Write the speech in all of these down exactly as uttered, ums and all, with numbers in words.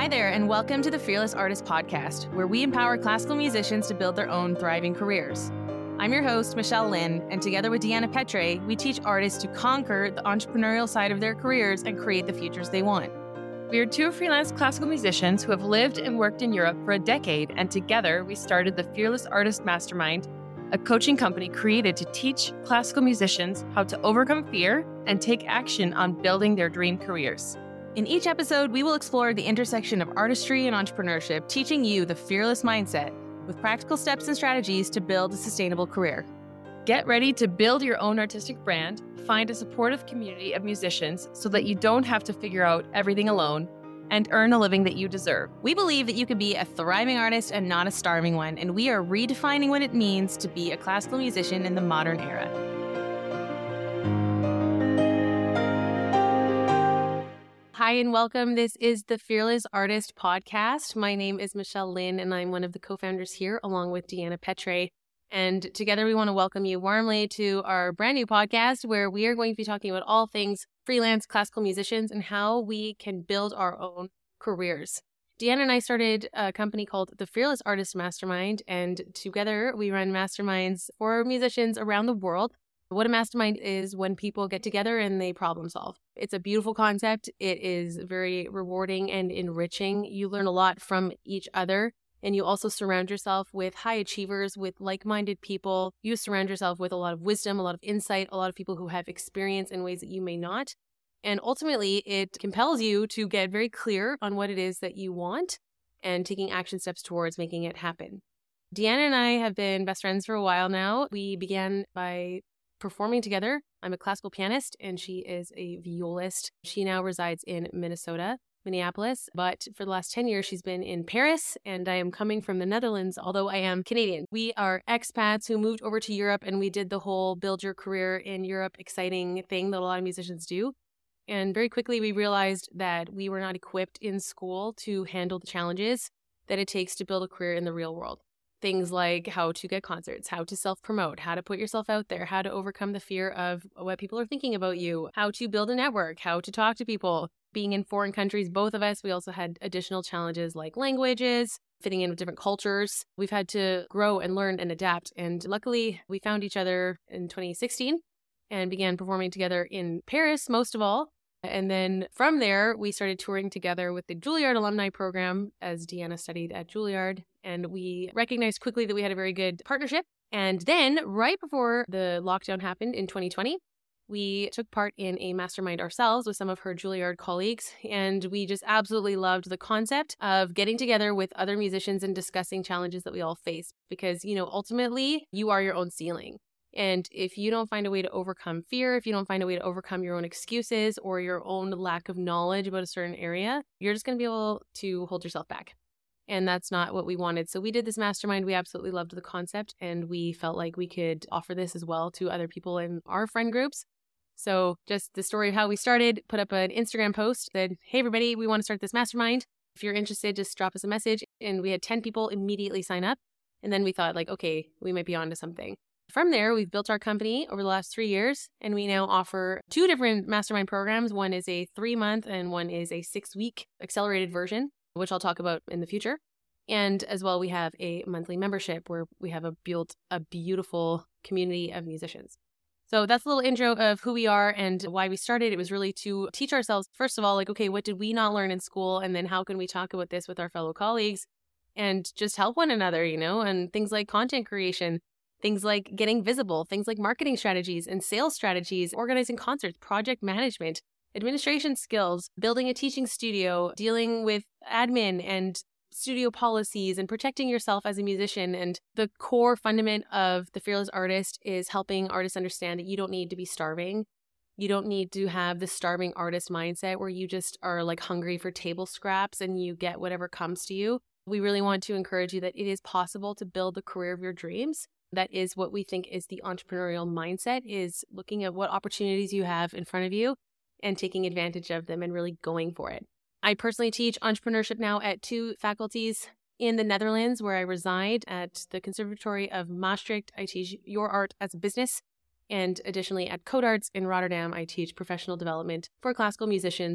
there, and welcome to the Fearless Artist Podcast, where we empower classical musicians to build their own thriving careers. I'm your host, Michelle Lynn, and together with Deanna Petre, we teach artists to conquer the entrepreneurial side of their careers and create the futures they want. We are two freelance classical musicians who have lived and worked in Europe for a decade, and together we started the Fearless Artist Mastermind, a coaching company created to teach classical musicians how to overcome fear and take action on building their dream careers. In each episode, we will explore the intersection of artistry and entrepreneurship, teaching you the fearless mindset with practical steps and strategies to build a sustainable career. Get ready to build your own artistic brand, find a supportive community of musicians so that you don't have to figure out everything alone, and earn a living that you deserve. We believe that you can be a thriving artist and not a starving one, and we are redefining what it means to be a classical musician in the modern era. Hi and welcome. This is the Fearless Artist Podcast. My name is Michelle Lynn and I'm one of the co-founders here along with Deanna Petre. And together we want to welcome you warmly to our brand new podcast where we are going to be talking about all things freelance classical musicians and how we can build our own careers. Deanna and I started a company called the Fearless Artist Mastermind, and together we run masterminds for musicians around the world. What a mastermind is when people get together and they problem solve. It's a beautiful concept. It is very rewarding and enriching. You learn a lot from each other, and you also surround yourself with high achievers, with like-minded people. You surround yourself with a lot of wisdom, a lot of insight, a lot of people who have experience in ways that you may not. And ultimately, it compels you to get very clear on what it is that you want and taking action steps towards making it happen. Deanna and I have been best friends for a while now. We began by performing together. I'm a classical pianist and she is a violist. She now resides in Minnesota, Minneapolis, but for the last ten years, she's been in Paris, and I am coming from the Netherlands, although I am Canadian. We are expats who moved over to Europe, and we did the whole build your career in Europe exciting thing that a lot of musicians do. And very quickly, we realized that we were not equipped in school to handle the challenges that it takes to build a career in the real world. Things like how to get concerts, how to self-promote, how to put yourself out there, how to overcome the fear of what people are thinking about you, how to build a network, how to talk to people. Being in foreign countries, both of us, we also had additional challenges like languages, fitting in with different cultures. We've had to grow and learn and adapt. And luckily, we found each other in twenty sixteen and began performing together in Paris, most of all. And then from there, we started touring together with the Juilliard Alumni Program as Deanna studied at Juilliard. And we recognized quickly that we had a very good partnership. And then right before the lockdown happened in twenty twenty, we took part in a mastermind ourselves with some of her Juilliard colleagues. And we just absolutely loved the concept of getting together with other musicians and discussing challenges that we all face. Because, you know, ultimately, you are your own ceiling. And if you don't find a way to overcome fear, if you don't find a way to overcome your own excuses or your own lack of knowledge about a certain area, you're just going to be able to hold yourself back. And that's not what we wanted. So we did this mastermind. We absolutely loved the concept, and we felt like we could offer this as well to other people in our friend groups. So just the story of how we started, put up an Instagram post, said, hey, everybody, we want to start this mastermind. If you're interested, just drop us a message. And we had ten people immediately sign up. And then we thought like, okay, we might be onto something. From there, we've built our company over the last three years, and we now offer two different mastermind programs. One is a three-month and one is a six-week accelerated version, which I'll talk about in the future. And as well, we have a monthly membership where we have a built a beautiful community of musicians. So that's a little intro of who we are and why we started. It was really to teach ourselves, first of all, like, okay, what did we not learn in school? And then how can we talk about this with our fellow colleagues and just help one another, you know, and things like content creation, things like getting visible, things like marketing strategies and sales strategies, organizing concerts, project management, administration skills, building a teaching studio, dealing with admin and studio policies and protecting yourself as a musician. And the core fundament of the Fearless Artist is helping artists understand that you don't need to be starving. You don't need to have the starving artist mindset where you just are like hungry for table scraps and you get whatever comes to you. We really want to encourage you that it is possible to build the career of your dreams. That is what we think is the entrepreneurial mindset, is looking at what opportunities you have in front of you and taking advantage of them and really going for it. I personally teach entrepreneurship now at two faculties in the Netherlands where I reside at the Conservatory of Maastricht. I teach Your Art as a Business. And additionally at Codarts in Rotterdam, I teach professional development for classical musicians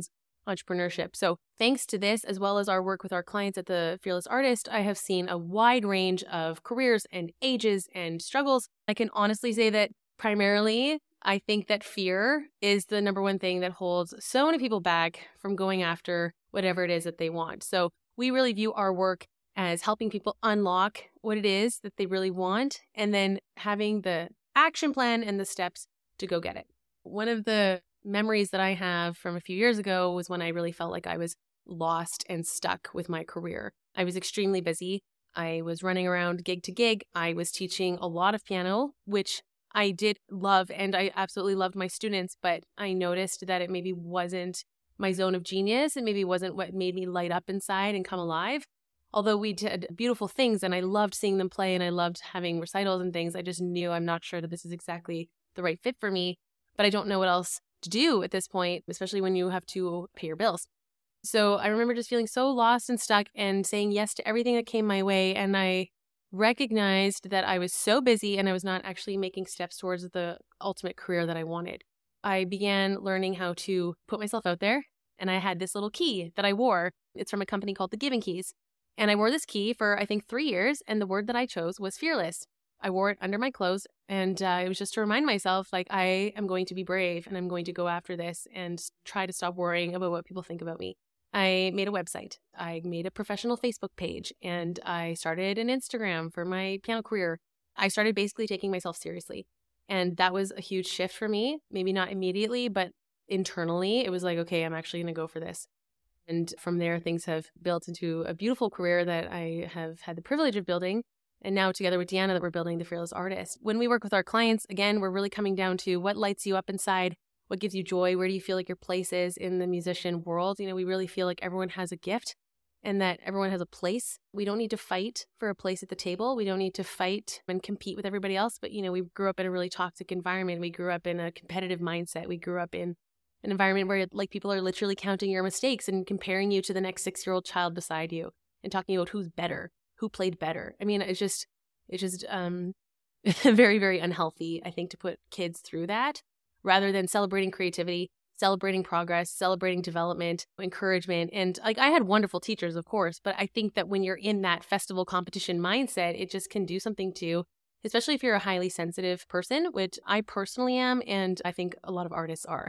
entrepreneurship. So thanks to this, as well as our work with our clients at the Fearless Artist, I have seen a wide range of careers and ages and struggles. I can honestly say that primarily, I think that fear is the number one thing that holds so many people back from going after whatever it is that they want. So we really view our work as helping people unlock what it is that they really want, and then having the action plan and the steps to go get it. One of the memories that I have from a few years ago was when I really felt like I was lost and stuck with my career. I was extremely busy. I was running around gig to gig. I was teaching a lot of piano, which I did love, and I absolutely loved my students, but I noticed that it maybe wasn't my zone of genius. It maybe wasn't what made me light up inside and come alive. Although we did beautiful things and I loved seeing them play and I loved having recitals and things, I just knew I'm not sure that this is exactly the right fit for me, but I don't know what else to do at this point, especially when you have to pay your bills. So I remember just feeling so lost and stuck and saying yes to everything that came my way. And I recognized that I was so busy and I was not actually making steps towards the ultimate career that I wanted. I began learning how to put myself out there, and I had this little key that I wore. It's from a company called The Giving Keys. And I wore this key for, I think, three years, and the word that I chose was fearless. I wore it under my clothes, and uh, it was just to remind myself, like, I am going to be brave, and I'm going to go after this and try to stop worrying about what people think about me. I made a website. I made a professional Facebook page, and I started an Instagram for my piano career. I started basically taking myself seriously. And that was a huge shift for me. Maybe not immediately, but internally, it was like, okay, I'm actually going to go for this. And from there, things have built into a beautiful career that I have had the privilege of building. And now together with Deanna, that we're building the Fearless Artist. When we work with our clients, again, we're really coming down to what lights you up inside, what gives you joy, where do you feel like your place is in the musician world. You know, we really feel like everyone has a gift and that everyone has a place. We don't need to fight for a place at the table. We don't need to fight and compete with everybody else. But, you know, we grew up in a really toxic environment. We grew up in a competitive mindset. We grew up in an environment where like people are literally counting your mistakes and comparing you to the next six-year-old child beside you and talking about who's better, who played better. I mean, it's just, it's just um, very, very unhealthy, I think, to put kids through that rather than celebrating creativity, celebrating progress, celebrating development, encouragement. And like I had wonderful teachers, of course, but I think that when you're in that festival competition mindset, it just can do something to, especially if you're a highly sensitive person, which I personally am, and I think a lot of artists are.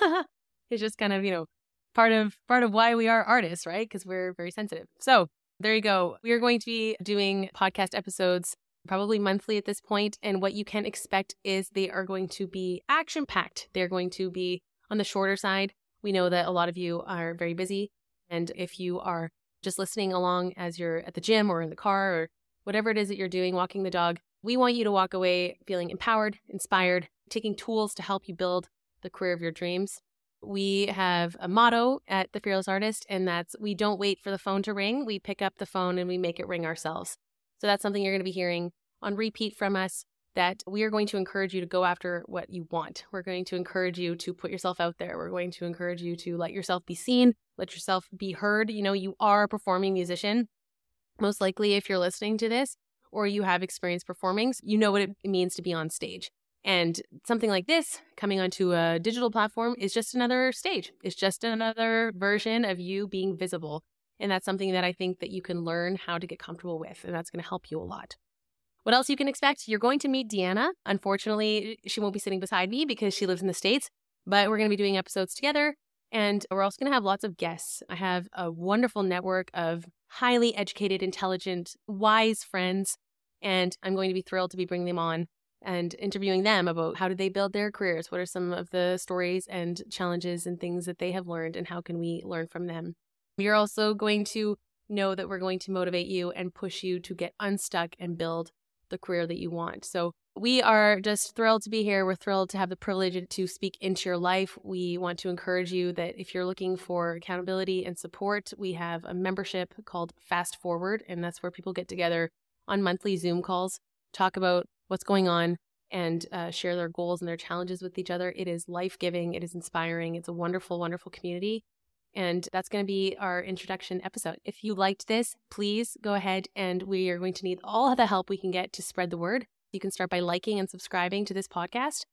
It's just kind of, you know, part of part of why we are artists, right? Because we're very sensitive. So there you go. We are going to be doing podcast episodes probably monthly at this point, and what you can expect is they are going to be action-packed. They're going to be on the shorter side. We know that a lot of you are very busy, and if you are just listening along as you're at the gym or in the car or whatever it is that you're doing, walking the dog, we want you to walk away feeling empowered, inspired, taking tools to help you build the career of your dreams. We have a motto at The Fearless Artist, and that's we don't wait for the phone to ring. We pick up the phone and we make it ring ourselves. So that's something you're going to be hearing on repeat from us, that we are going to encourage you to go after what you want. We're going to encourage you to put yourself out there. We're going to encourage you to let yourself be seen, let yourself be heard. You know, you are a performing musician. Most likely, if you're listening to this or you have experience performing, you know what it means to be on stage. And something like this, coming onto a digital platform, is just another stage. It's just another version of you being visible. And that's something that I think that you can learn how to get comfortable with, and that's going to help you a lot. What else you can expect? You're going to meet Deanna. Unfortunately, she won't be sitting beside me because she lives in the States, but we're going to be doing episodes together, and we're also going to have lots of guests. I have a wonderful network of highly educated, intelligent, wise friends, and I'm going to be thrilled to be bringing them on and interviewing them about how did they build their careers, what are some of the stories and challenges and things that they have learned, and how can we learn from them. You're also going to know that we're going to motivate you and push you to get unstuck and build the career that you want. So we are just thrilled to be here. We're thrilled to have the privilege to speak into your life. We want to encourage you that if you're looking for accountability and support, we have a membership called Fast Forward, and that's where people get together on monthly Zoom calls, talk about what's going on, and uh, share their goals and their challenges with each other. It is life-giving. It is inspiring. It's a wonderful, wonderful community. And that's going to be our introduction episode. If you liked this, please go ahead, and we are going to need all the help we can get to spread the word. You can start by liking and subscribing to this podcast.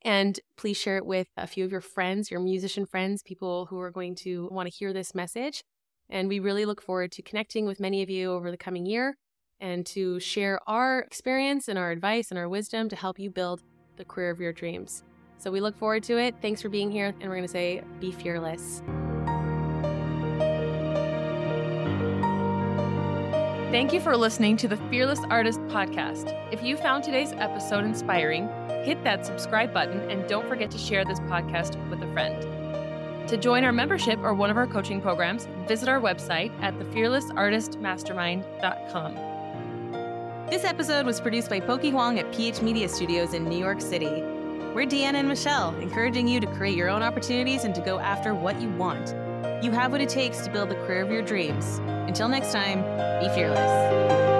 And please share it with a few of your friends, your musician friends, people who are going to want to hear this message. And we really look forward to connecting with many of you over the coming year and to share our experience and our advice and our wisdom to help you build the career of your dreams. So we look forward to it. Thanks for being here. And we're going to say, be fearless. Thank you for listening to the Fearless Artist Podcast. If you found today's episode inspiring, hit that subscribe button and don't forget to share this podcast with a friend. To join our membership or one of our coaching programs, visit our website at the fearless artist mastermind dot com. This episode was produced by Pokey Huang at P H Media Studios in New York City. We're Deanna and Michelle, encouraging you to create your own opportunities and to go after what you want. You have what it takes to build the career of your dreams. Until next time, be fearless.